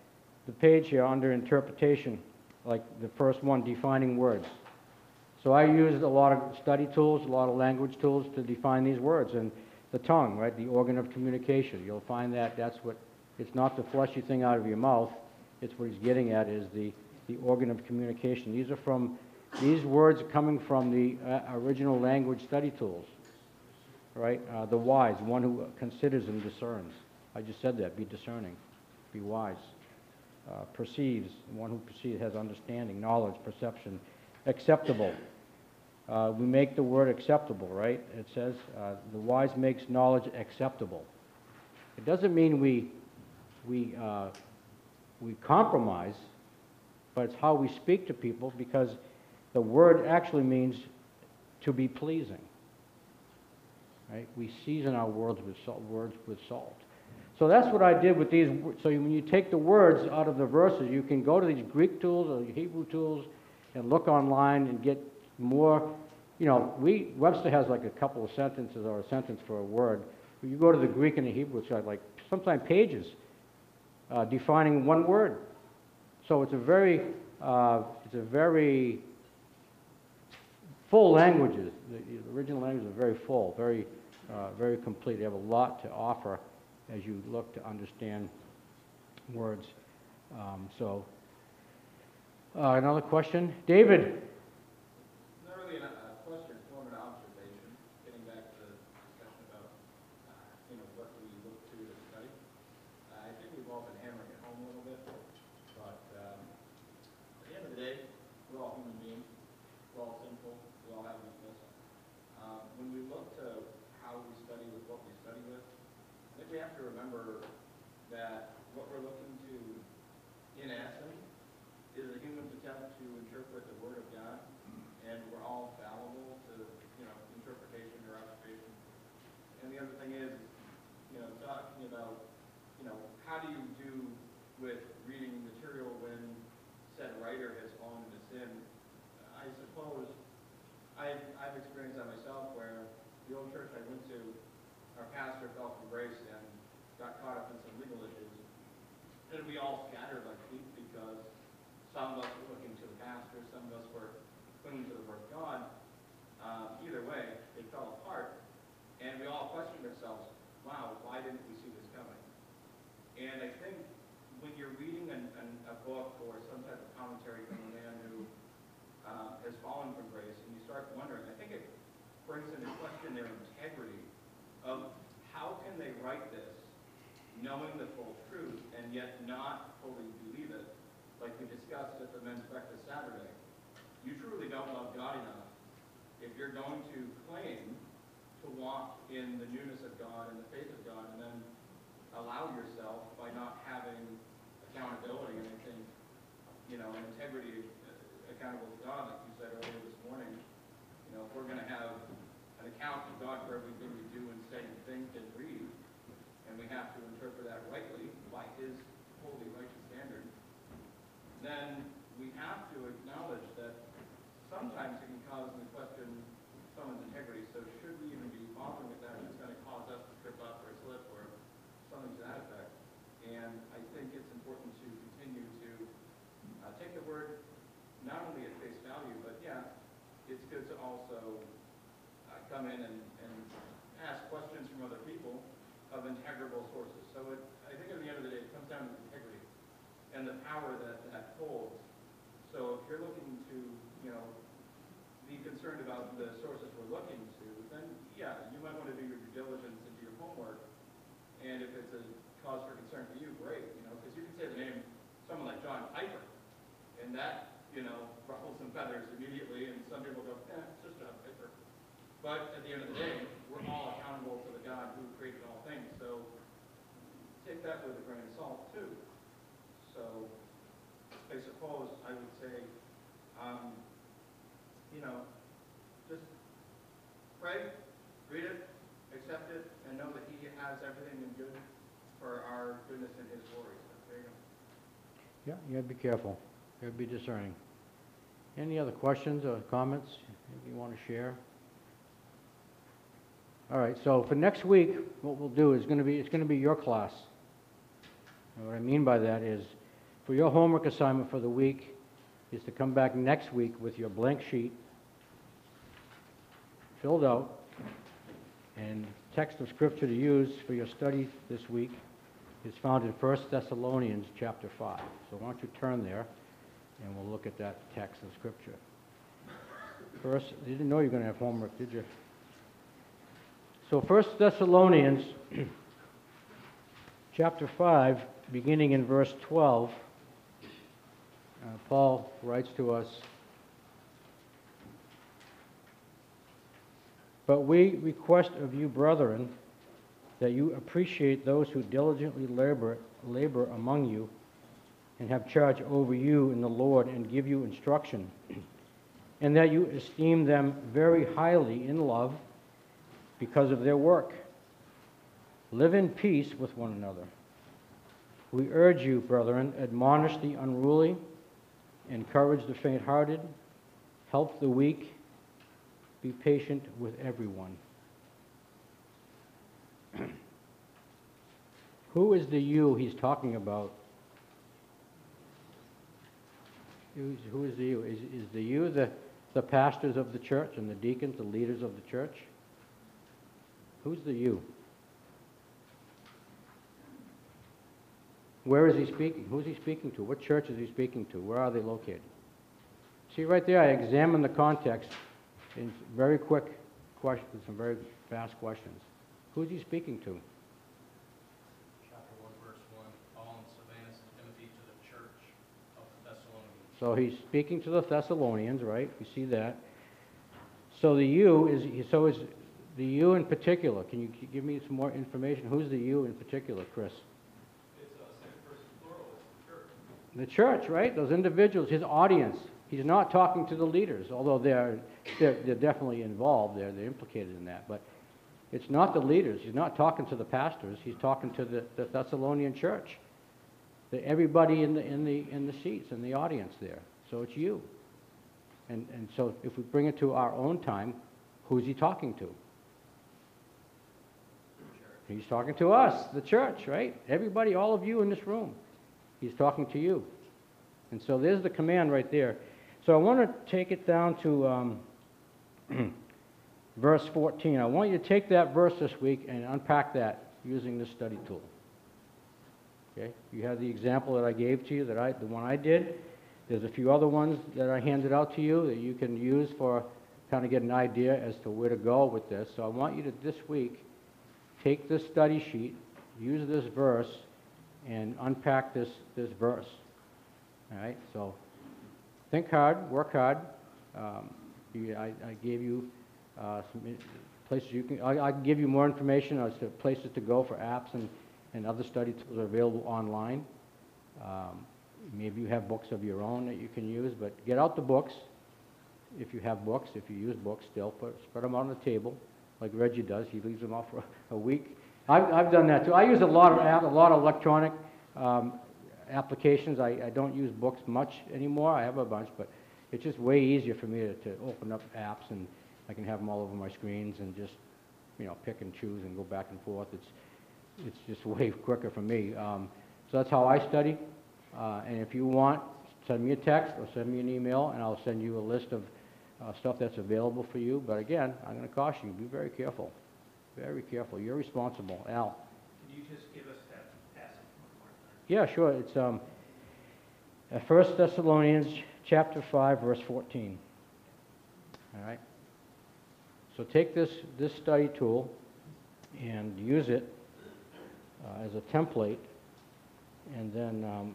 the page here under interpretation, like the first one, defining words. So I used a lot of study tools, a lot of language tools to define these words. And the tongue, right, the organ of communication. You'll find that that's what, it's not the fleshy thing out of your mouth. It's what he's getting at is the, the organ of communication. These are from, these words are coming from the uh, original language study tools, right? Uh, the wise, one who considers and discerns. I just said that, be discerning, be wise. Uh, perceives, one who perceives has understanding, knowledge, perception. Acceptable. Uh, we make the word acceptable, right? It says, uh, the wise makes knowledge acceptable. It doesn't mean we, we, uh, we compromise, but it's how we speak to people, because the word actually means to be pleasing, right? We season our words with salt, words with salt. So that's what I did with these. So when you take the words out of the verses, you can go to these Greek tools or Hebrew tools and look online and get more. You know, we, Webster has like a couple of sentences or a sentence for a word. When you go to the Greek and the Hebrew, it's got like sometimes pages uh, defining one word. So it's a very, uh, it's a very full languages. The, the original languages are very full, very, uh, very complete. They have a lot to offer as you look to understand words. Um, so, uh, another question, David. Not really a a question, it's more of an observation, getting back to the discussion about, uh, you know, what we look to to study. Uh, I think we've all been hammering it home a little bit, but um, at the end of the day, we're all human beings, we're all sinful, we all have weakness. Um, When we look to how we study with what we study with, I think we have to remember that what we're looking to, in essence, is a human's attempt to interpret the Word of God, and we're all fallible to, you know, interpretation or observation. And the other thing is, you know, talking about, you know, how do you do with reading material when said writer has fallen into sin? I suppose I've, I've experienced that myself, where the old church I went to, our pastor fell from grace and got caught up in some legal issues. And we all scattered like sheep, because some of us were looking to the pastor, some of us were clinging to the Word of God. Uh, either way, it fell apart, and we all questioned ourselves, wow, why didn't we see this coming? And I think when you're reading an, an, a book or some type of commentary from a man who uh, has fallen from grace, and you start wondering, I think it brings into question their integrity of how can they write this knowing the full truth and yet not fully believe it, like we discussed at the men's breakfast Saturday. You truly don't love God enough if you're going to claim to walk in the newness of God and the faith of God, and then allow yourself, by not having accountability and I think, you know, integrity uh, accountable to God, like you said earlier this morning. You know, if we're going to have an account of God for everything we do and say and think and read, and we have to interpret that rightly by His holy, righteous standard, then we have to acknowledge that sometimes it can cause me to question someone's integrity. So should we even be bothering with that if it's going to cause us to trip up or slip or something to that effect? And I think it's important to continue to uh, take the Word not only at face value, but yeah, it's good to also uh, come in and, and ask questions from other people of integrable sources. So it, I think at the end of the day, it comes down to integrity and the power that that holds. So if you're looking to, you know, be concerned about the sources we're looking to, then yeah, you might want to do your due diligence and do your homework. And if it's a cause for concern for you, great, you know, because you can say the name someone like John Piper, and that, you know, ruffles some feathers immediately, and some people go, eh, it's just John Piper. But at the end of the day, we're all accountable to the God who created all things. So take that with a grain of salt too. So I suppose I would say, um, you know, just pray, read it, accept it, and know that He has everything in good for our goodness and His glory. So there you go. Yeah, you gotta be careful. You gotta be discerning. Any other questions or comments you want to share? All right, so for next week, what we'll do is going to be, it's going to be your class. And what I mean by that is, for your homework assignment for the week is to come back next week with your blank sheet filled out, and text of scripture to use for your study this week is found in First Thessalonians chapter five. So why don't you turn there, and we'll look at that text of scripture. First, you didn't know you were going to have homework, did you? So First Thessalonians chapter five, beginning in verse twelve, uh, Paul writes to us, "But we request of you, brethren, that you appreciate those who diligently labor, labor among you and have charge over you in the Lord and give you instruction, and that you esteem them very highly in love because of their work. Live in peace with one another. We urge you, brethren, admonish the unruly, encourage the faint-hearted, help the weak, be patient with everyone." Who is the you he's talking about? Who's, who is the you? Is, is the you the, the pastors of the church and the deacons, the leaders of the church? Who's the you? Where is he speaking? Who's he speaking to? What church is he speaking to? Where are they located? See, right there, I examine the context in very quick questions, some very fast questions. Who's he speaking to? Chapter one, verse one, Paul and Silvanus and Timothy to the church of the Thessalonians. So he's speaking to the Thessalonians, right? You see that. So the you is, so is the you in particular. Can you give me some more information? Who's the you in particular, Chris? It's a second person plural, it's the church. The church, right? Those individuals, his audience. He's not talking to the leaders, although they're, they're, they're definitely involved there. They're implicated in that. But it's not the leaders. He's not talking to the pastors. He's talking to the, the Thessalonian church. The, everybody in the, in, the, in the seats, in the audience there. So it's you. And, and so if we bring it to our own time, who's he talking to? He's talking to us, the church, right? Everybody, all of you in this room. He's talking to you. And so there's the command right there. So I want to take it down to um, verse fourteen. I want you to take that verse this week and unpack that using this study tool. Okay? You have the example that I gave to you, that I, the one I did. There's a few other ones that I handed out to you that you can use for kind of get an idea as to where to go with this. So I want you to, this week, take this study sheet, use this verse, and unpack this, this verse. All right? So think hard, work hard. Um, you, I, I gave you uh, some places you can, I, I can give you more information as to places to go for apps and, and other study tools are available online. Um, maybe you have books of your own that you can use, but get out the books. If you have books, if you use books still, put, spread them out on the table, like Reggie does. He leaves them out for a week. I've, I've done that too. I use a lot of app, a lot of electronic um, applications. I, I don't use books much anymore. I have a bunch, but it's just way easier for me to, to open up apps, and I can have them all over my screens and just, you know, pick and choose and go back and forth. It's it's just way quicker for me. Um, so that's how I study. Uh, and if you want, send me a text or send me an email, and I'll send you a list of uh, stuff that's available for you. But again, I'm going to caution you: be very careful. Very careful. You're responsible, Al. Can you just give us that passage one more time? Yeah, sure. It's um, uh, First Thessalonians chapter five, verse fourteen. All right. So take this this study tool and use it uh, as a template, and then um,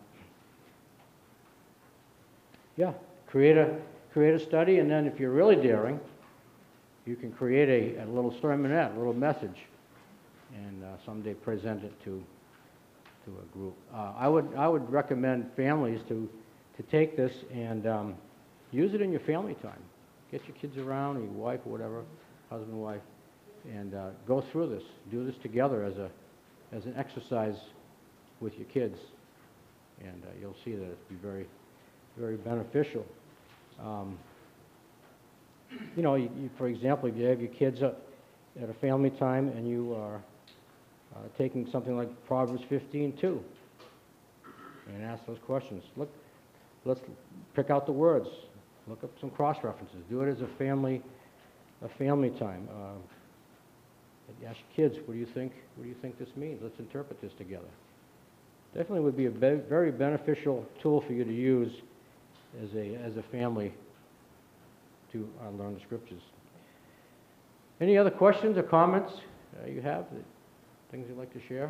yeah, create a create a study, and then if you're really daring, you can create a, a little sermonette, a little message, and uh, someday present it to to a group. Uh, I would I would recommend families to to take this and um, use it in your family time. Get your kids around, or your wife, or whatever, husband, wife, and uh, go through this. Do this together as a as an exercise with your kids, and uh, you'll see that it'll be very very beneficial. Um, you know, you, you, for example, if you have your kids at, at a family time and you are uh, taking something like Proverbs fifteen two, and ask those questions. Look, let's pick out the words, look up some cross-references, do it as a family, a family time. Um, ask kids, what do you think, what do you think this means? Let's interpret this together. Definitely would be a be very beneficial tool for you to use as a, as a family to uh, learn the scriptures. Any other questions or comments uh, you have, that, things you'd like to share?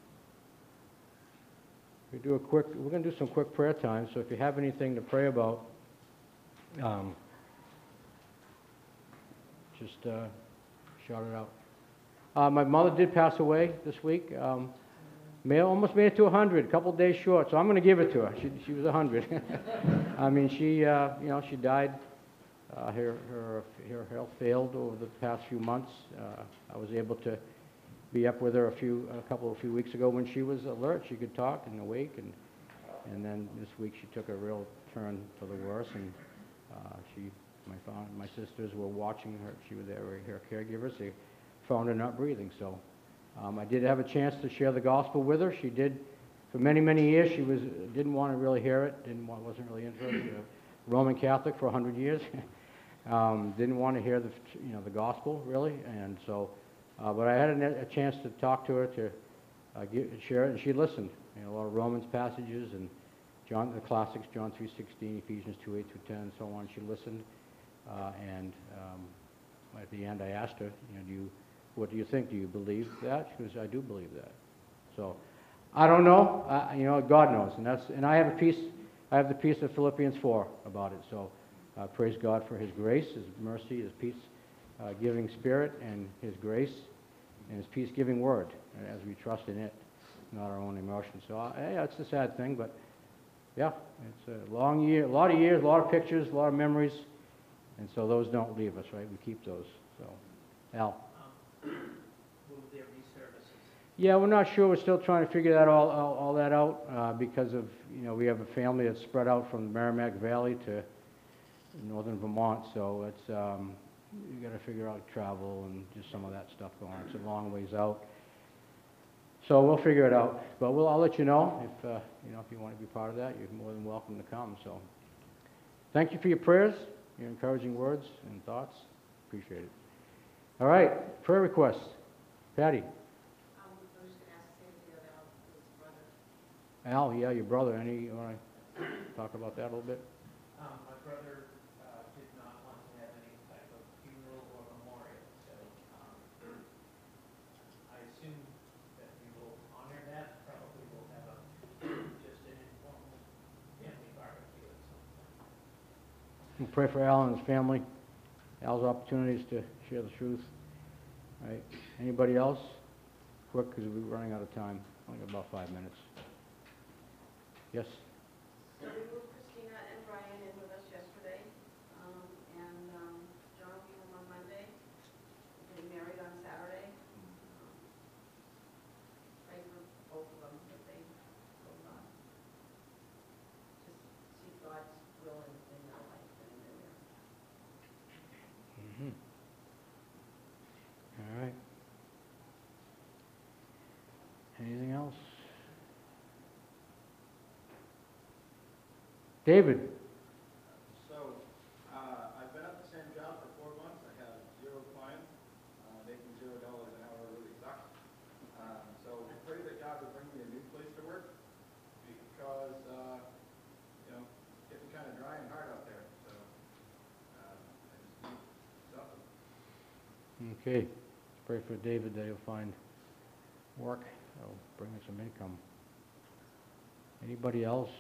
We do a quick, we're going to do some quick prayer time, so if you have anything to pray about, um, just uh, shout it out. Uh, my mother did pass away this week. Um, may, almost made it to one hundred, a couple days short, so I'm going to give it to her. She, she was one hundred. I mean, she, uh, you know, she died. Uh, her, her, her health failed over the past few months. Uh, I was able to be up with her a few, a couple of few weeks ago when she was alert. She could talk and awake, and and then this week she took a real turn for the worse. And uh, she, my fa- my sisters were watching her. She was there, her caregivers. They found her not breathing. So um, I did have a chance to share the gospel with her. She did, for many many years. She was didn't want to really hear it. Didn't want, wasn't really interested. A Roman Catholic for one hundred years. um, didn't want to hear the you know the gospel really, and so. Uh, but I had a, a chance to talk to her, to uh, get, share it, and she listened. You know, a lot of Romans passages and John, the classics, John three sixteen, Ephesians two eight through ten, and so on. She listened, uh, and um, at the end, I asked her, you know, do you, what do you think? Do you believe that? She goes, I do believe that. So, I don't know. Uh, you know, God knows, and that's, and I have a peace. I have the peace of Philippians four about it. So, uh, praise God for His grace, His mercy, His peace. Uh, giving spirit and His grace and His peace-giving word, uh, as we trust in it, not our own emotions. So, uh, yeah, it's a sad thing, but yeah, it's a long year, a lot of years, a lot of pictures, a lot of memories, and so those don't leave us, right? We keep those. So, Al. Um, Will there be services? Yeah, we're not sure. We're still trying to figure that all all, all that out uh, because of you know we have a family that's spread out from the Merrimack Valley to northern Vermont, so it's. Um, You got to figure out travel and just some of that stuff going on. It's a long ways out. So we'll figure it out. But we'll, I'll let you know if, uh, you know, if you want to be part of that. You're more than welcome to come. So thank you for your prayers, your encouraging words and thoughts. Appreciate it. All right, prayer requests. Patty. Um, I was going to ask Cynthia about his brother. Al, yeah, your brother. Any, you want to talk about that a little bit? Um, my brother, uh, did not want to have any type of funeral or memorial, so, um, I assume that we will honor that, probably we'll have a, just an informal family barbecue at some point. We'll pray for Al and his family. Al's opportunities to share the truth. All right. Anybody else? Quick, because we're running out of time. Only got about five minutes. Yes? So we moved Christina and Brian in with us yesterday, um, and, um, John will be home on Monday, getting married on Saturday. Um, Pray for both of them, that they will, uh, just seek God's will in, in their life and in their marriage. Mm-hmm. All right. Anything else? David? So, uh, I've been at the same job for four months. I have zero clients. Uh, making zero dollars an hour really sucks. Um, so I pray that God will bring me a new place to work because, uh, you know, it's getting kind of dry and hard out there. So, uh, I just need something. Okay. Pray for David that he'll find work. That'll bring him some income. Anybody else?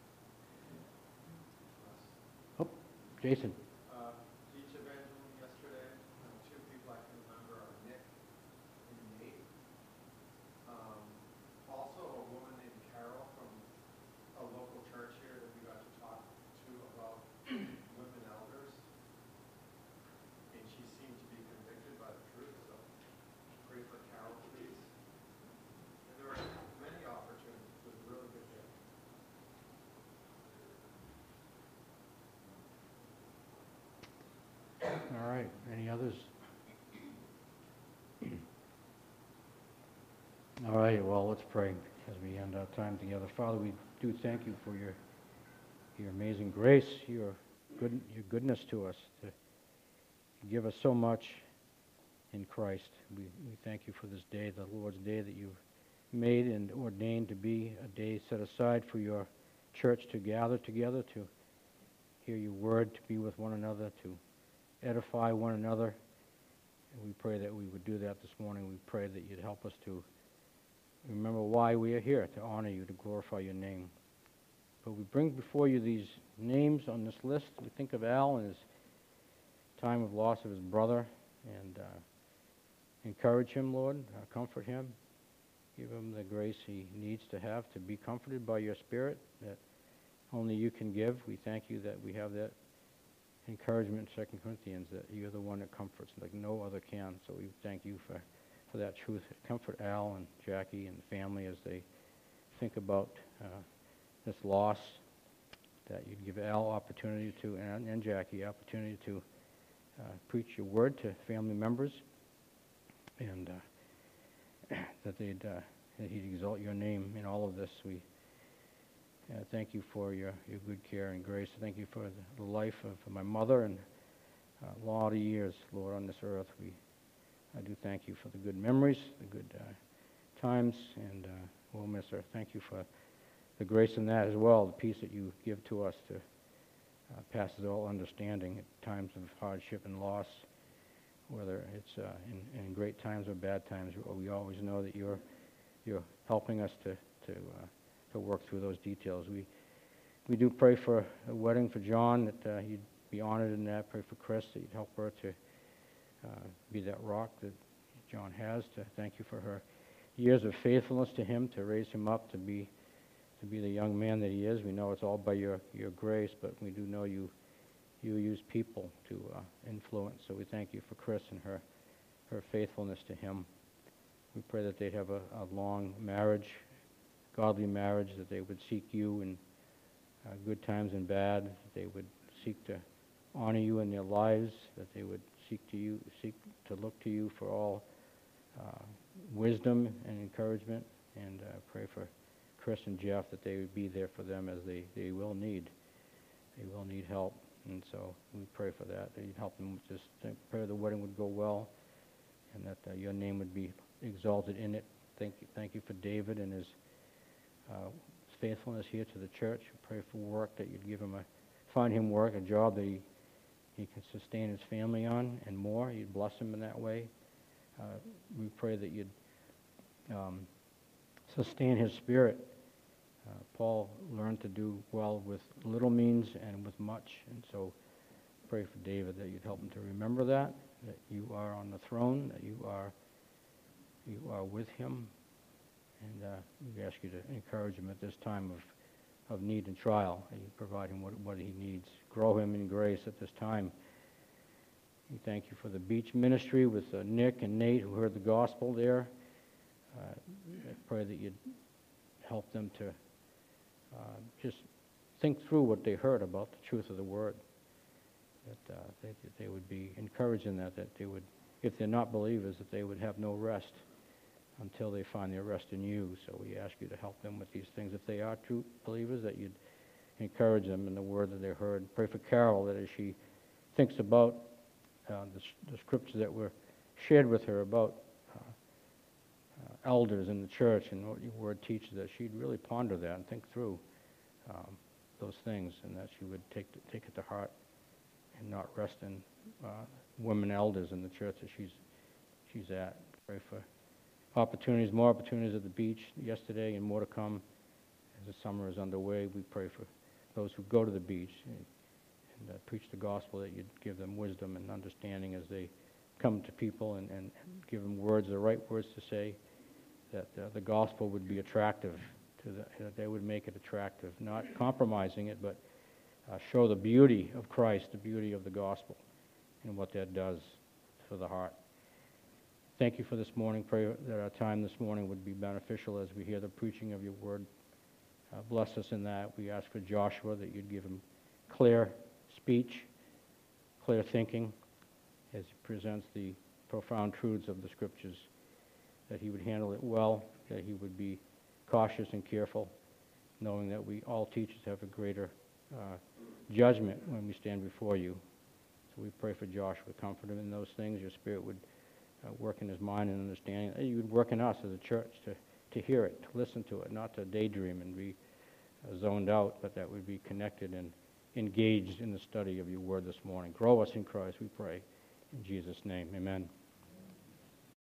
Oh, Jason. Uh, Beach Evangelism yesterday, uh, two people I can remember are Nick and Nate. Um, also a woman named Carol from a local church here that we got to talk to about women elders. And she seemed to be convicted by the truth, so pray for Carol, please. And there were many opportunities. It was a really good day. All right. Any others? All right. Well, let's pray as we end our time together. Father, we do do thank you for your, your amazing grace, your good, your goodness to us, to give us so much in Christ. We, we thank you for this day, the Lord's Day that you've made and ordained to be a day set aside for your church to gather together, to hear your word, to be with one another, to edify one another. And we pray that we would do that this morning. We pray that you'd help us to remember why we are here, to honor you, to glorify your name. But we bring before you these names on this list. We think of Al and his time of loss of his brother, and uh, encourage him, Lord, uh, comfort him, give him the grace he needs to have to be comforted by your Spirit that only you can give. We thank you that we have that encouragement in Second Corinthians, that you're the one that comforts like no other can. So we thank you for, for that truth. Comfort Al and Jackie and the family as they think about uh, this loss, that you'd give Al opportunity to, and, and Jackie opportunity to uh, preach your word to family members, and uh, that they'd uh, that he'd exalt your name in all of this. We uh, thank you for your, your good care and grace. Thank you for the, the life of my mother and uh, a lot of years, Lord, on this earth. We I do thank you for the good memories, the good uh, times, and uh, we'll miss her. Thank you for the grace in that as well, the peace that you give to us to uh, passes all understanding at times of hardship and loss, whether it's uh, in, in great times or bad times. We always know that you're you're helping us to to uh, to work through those details. We we do pray for a wedding for John, that uh, you'd be honored in that. Pray for Chris, that you'd help her to uh, be that rock that John has. To thank you for her years of faithfulness to him, to raise him up to be to be the young man that he is. We know it's all by your your grace, but we do know you you use people to uh, influence. So we thank you for Chris and her her faithfulness to him. We pray that they'd have a, a long marriage, godly marriage, that they would seek you in uh, good times and bad, that they would seek to honor you in their lives, that they would seek to you, seek to look to you for all uh, wisdom and encouragement, and uh, pray for Chris and Jeff, that they would be there for them as they, they will need. They will need help, and so we pray for that, that you'd help them with this. Pray the wedding would go well, and that uh, your name would be exalted in it. Thank you, thank you for David and his uh, faithfulness here to the church. Pray for work, that you'd give him a, find him work, a job that he, he can sustain his family on, and more. You'd bless him in that way. Uh, we pray that you'd um, sustain his spirit. Uh, Paul learned to do well with little means and with much, and so pray for David, that you'd help him to remember that, that you are on the throne, that you are you are with him, and uh, we ask you to encourage him at this time of, of need and trial, that you provide him what, what he needs. Grow him in grace at this time. We thank you for the beach ministry with uh, Nick and Nate, who heard the gospel there. Uh, I pray that you'd help them to uh, just think through what they heard about the truth of the word, that, uh, they, that they would be encouraged in that, that they would, if they're not believers, that they would have no rest until they find their rest in you. So we ask you to help them with these things. If they are true believers, that you'd encourage them in the word that they heard. Pray for Carol, that as she thinks about uh, the, the scriptures that were shared with her about uh, uh, elders in the church and what your word teaches, that she'd really ponder that and think through um, those things, and that she would take to, take it to heart and not rest in uh, women elders in the church that she's she's at. Pray for opportunities, more opportunities at the beach yesterday, and more to come as the summer is underway. We pray for those who go to the beach and, and uh, preach the gospel, that you'd give them wisdom and understanding as they come to people, and, and give them words, the right words to say, that uh, the gospel would be attractive to the, that they would make it attractive, not compromising it, but uh, show the beauty of Christ, the beauty of the gospel, and what that does for the heart. Thank you for this morning. Pray that our time this morning would be beneficial as we hear the preaching of your word. Uh, bless us in that. We ask for Joshua, that you'd give him clear speech, clear thinking, as he presents the profound truths of the scriptures, that he would handle it well, that he would be cautious and careful, knowing that we, all teachers, have a greater uh, judgment when we stand before you. So we pray for Josh, would comfort him in those things. Your Spirit would uh, work in his mind and understanding. Uh, You would work in us as a church to, to hear it, to listen to it, not to daydream and be uh, zoned out, but that we'd be connected and engaged in the study of your word this morning. Grow us in Christ, we pray. In Jesus' name, amen.